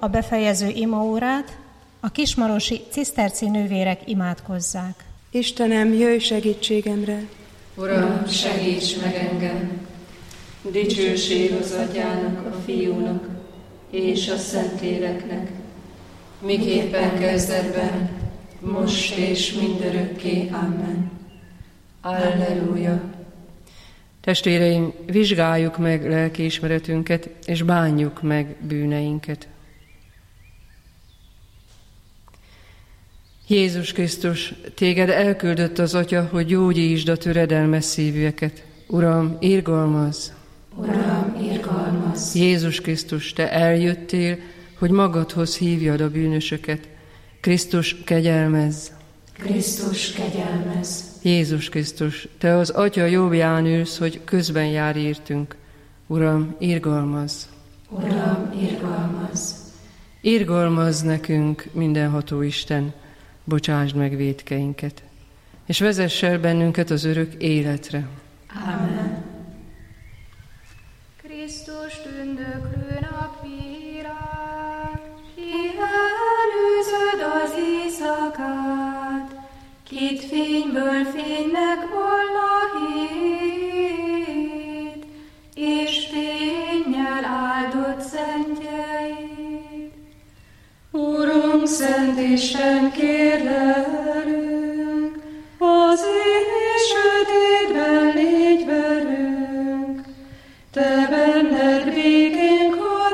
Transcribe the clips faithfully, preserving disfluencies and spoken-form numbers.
a befejező imaórát a kismarosi ciszterci nővérek imádkozzák. Istenem, jöjj segítségemre! Uram, segíts meg engem! Dicsőség az Atyának, a Fiúnak és a Szentléleknek, miképpen kezdetben, most és mindörökké. Amen. Alleluja! Testvéreim, vizsgáljuk meg lelkiismeretünket, és bánjuk meg bűneinket. Jézus Krisztus, téged elküldött az Atya, hogy gyógyítsd a töredelmes szívűeket. Uram, irgalmazz! Uram, irgalmazz! Jézus Krisztus, te eljöttél, hogy magadhoz hívjad a bűnösöket. Krisztus, kegyelmezz! Krisztus, kegyelmezz! Jézus Krisztus, te az Atya jobbján ülsz, hogy közben jár értünk. Uram, irgalmazz! Uram, irgalmazz! Irgalmazz nekünk, mindenható Isten, bocsásd meg vétkeinket, és vezess el bennünket az örök életre. Amen. Krisztus tündöklő napvilág, ki előzöd az éjszakát, kit fényből fénynek volna hét, és fénnyel áldott szentjeid. Urunk, Szent Isten, kérlelünk, az éj sötétben légy velünk, te benned békénk hadd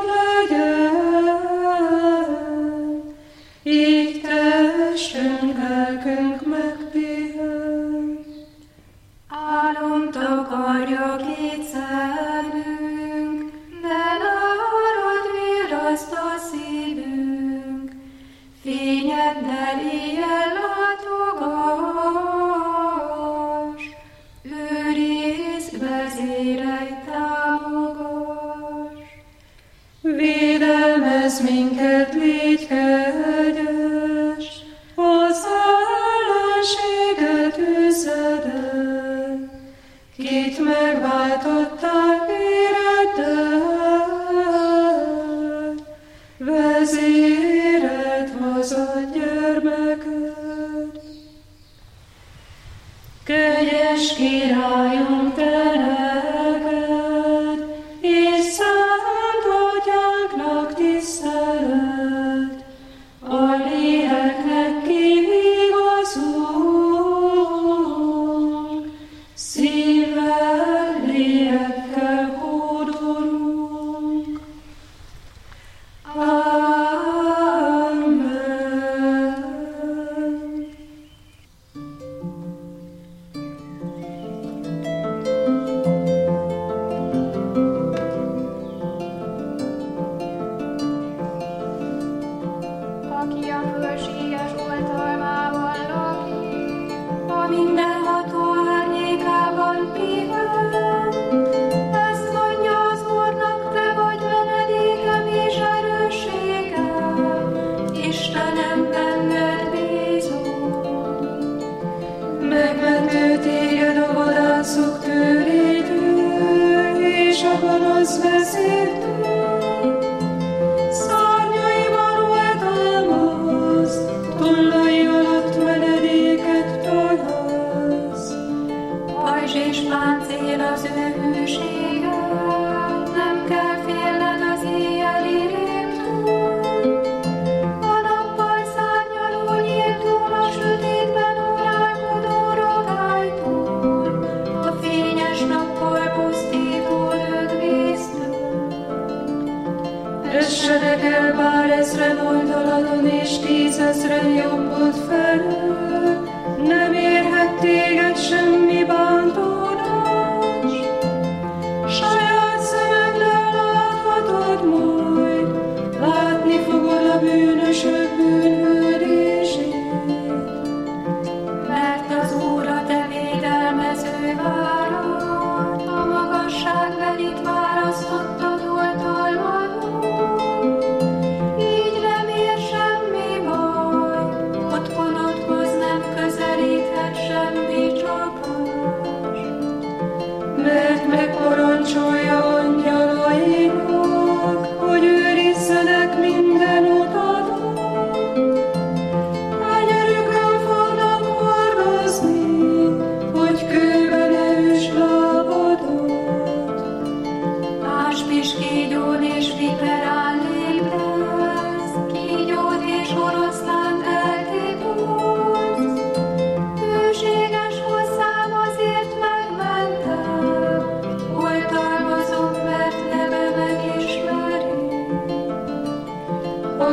legyen, így testünk, lelkünk megpihen. Álom takarja két szemünk, de nálad virraszt a szívünk, fényeddel éjjel látogass, őrizd, vezérelj, támogass. Védelmezz minket, légy kegyes, az ellenséget üzed el, kit megváltottál véreddel, vezéreld haza gyermeked. Kegyes Királyunk, te neked, és Szent Atyánknak tisztelet, a léleknek kivigazunk, szívvel, lélekkel hódolunk. Amen. Aki a fölséges oltalmában lakik, a mindenható árnyékában pihen. Ezt mondja az Úrnak, te vagy menedékem és erősségem, Istenem, benned bízom. Megmentő téged a vadászok törétől, és a gonosz vezértől. Szárnyaiban volt almaz, tollai alatt menedéket találsz. Pajzs és páncél az ő hűsége, nem kell félned az éjjeli rémtől. A nappal szárnyaló nyíltól, a sötétben órálkodó rogálytól, a fényes nappal pusztító lökvésztől. Essenek el bár ezren oldaladon, és tízezren jobbod felől, nem érhet téged semmi bántódás. Saját szemeddel láthatod majd, látni fogod a bűnösök bűnhődését. Mert az Úr a te védelmező várad, a magasságbelit választottad oltalmadon. Így nem ér semmi baj, otthonodhoz nem közelíthet semmi csapás. Mert megparancsolja angyalainak, hogy őrizzenek minden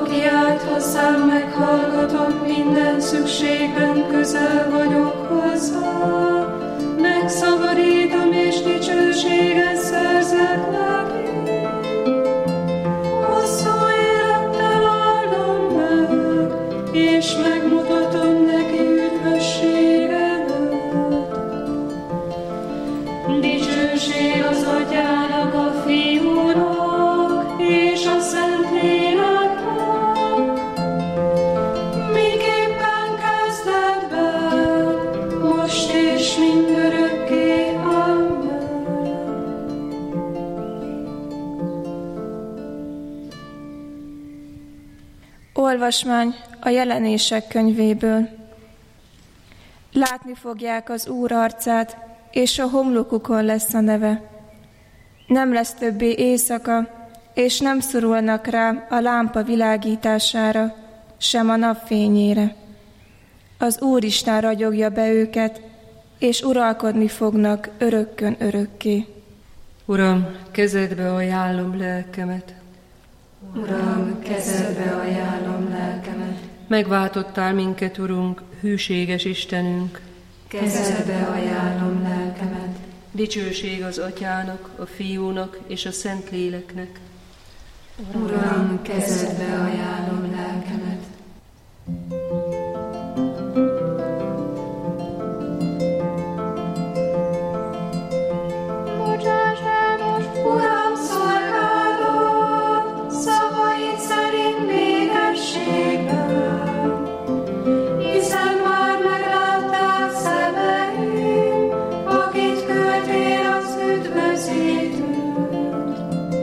aki állt hozzám, meghallgatom, minden szükségben közel vagyok hozzá. Megszabadítom és dicsőséget szerzek neki. Hosszú élettel áldom meg, és megmutatom neki üdvösségemet. Dicsőség az Atyának, a Fiúnak és a Szentléleknek, miképpen kezdetben, most és mindörökké. Amen. Olvasmány a Jelenések könyvéből. Látni fogják az Úr arcát, és a homlokukon lesz a neve. Nem lesz többé éjszaka, és nem szorulnak rá a lámpa világítására, sem a napfényére. Az Úristen ragyogja be őket, és uralkodni fognak örökkön örökké. Uram, kezedbe ajánlom lelkemet. Uram, kezedbe ajánlom lelkemet. Megváltottál minket, Urunk, hűséges Istenünk. Kezedbe ajánlom lelkemet. Dicsőség az Atyának, a Fiúnak és a Szentléleknek. Uram, kezedbe ajánlom lelkemet. Uram, szolgálod, szavaid szerint békességben, hiszen már meglátták szemeim, akit küldtél az üdvözítőt.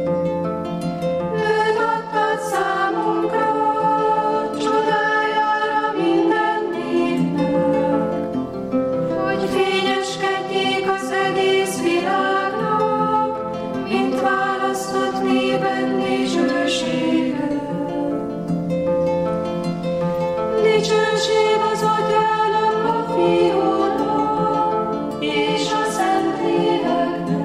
Őt adtad számunkra, csodájára minden népnek, hogy fényeskedjék az egész világnak, mint választott népen dicsősége. Dicsőség az Atyának, a Fiúnak és a Szentléleknek,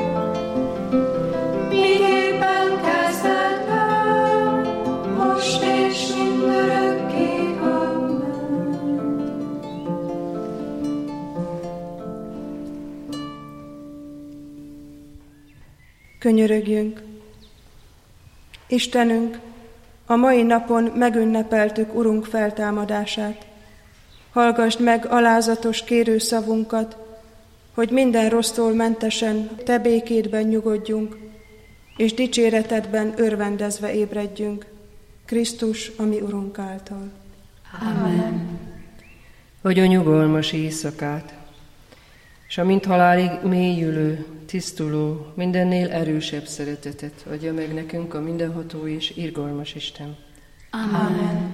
miképpen kezdetben, most és mindörökké. Amen. Könyörögjünk! Istenünk, a mai napon megünnepeltük Urunk feltámadását. Hallgasd meg alázatos kérőszavunkat, hogy minden rossztól mentesen Te békédben nyugodjunk, és dicséretedben örvendezve ébredjünk, Krisztus, a mi Urunk által. Amen. Adj nyugalmas éjszakát, és a mint halálig mélyülő, tisztuló, mindennél erősebb szeretetet adja meg nekünk a mindenható és irgalmas Isten. Amen.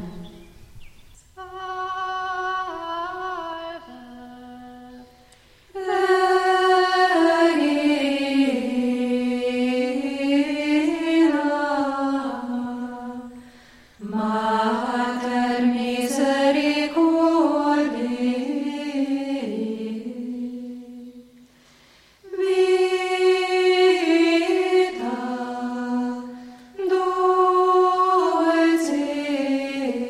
Dulce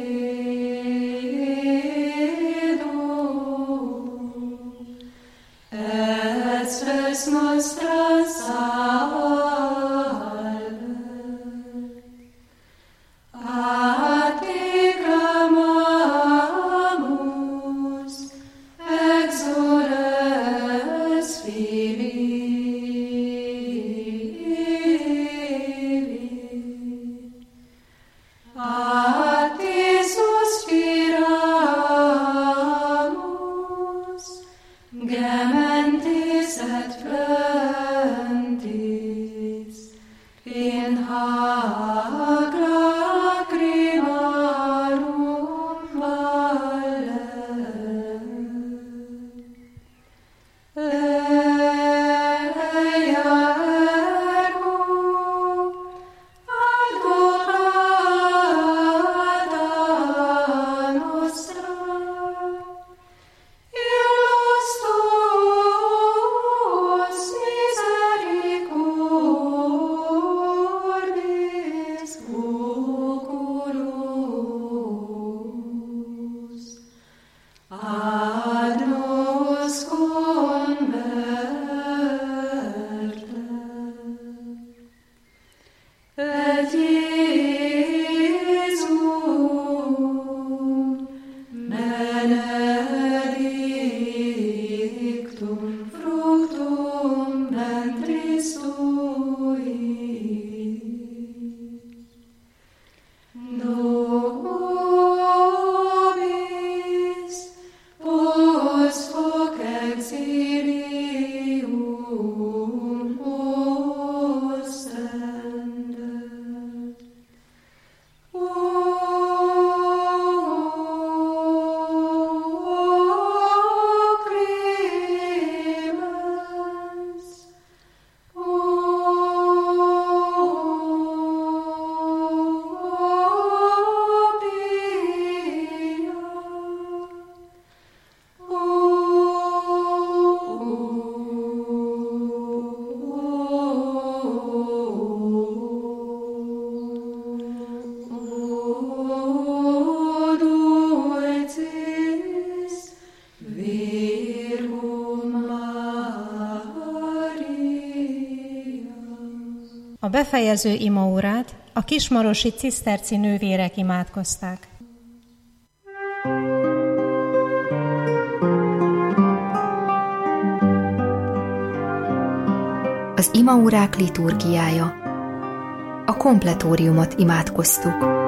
A befejező imaórát a kismarosi ciszterci nővérek imádkozták. Az imaórák liturgiája. A kompletóriumot imádkoztuk.